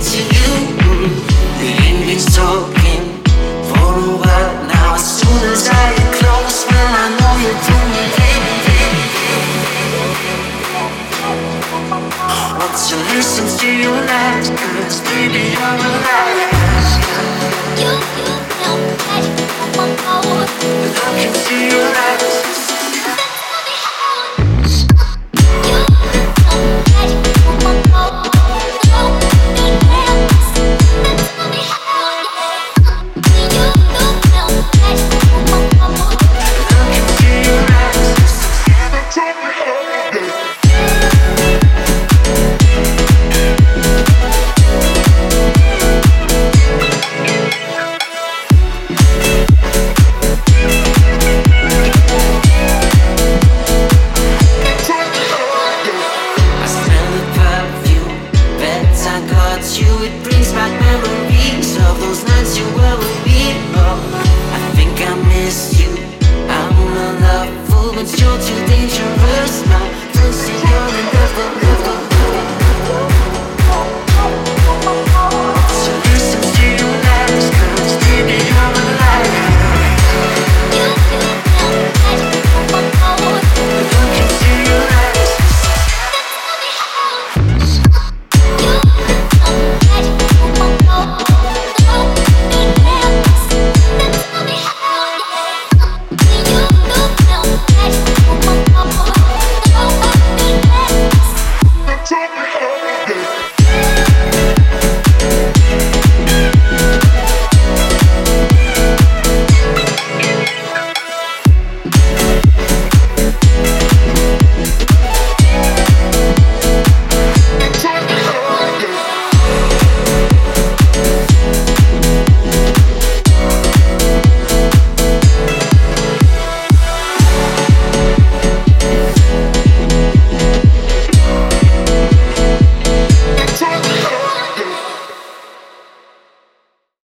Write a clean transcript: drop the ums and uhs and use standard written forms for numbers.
to you. The evening's talking for a while now. As soon as I get close, well, I know you're doing it, baby. Want to listen to your lies, 'cause baby, I'm alive. You know that you know. Look into your eyes. It brings back memories of those nights you were with me. Oh, I think I miss you. I'm a love fool, but you're too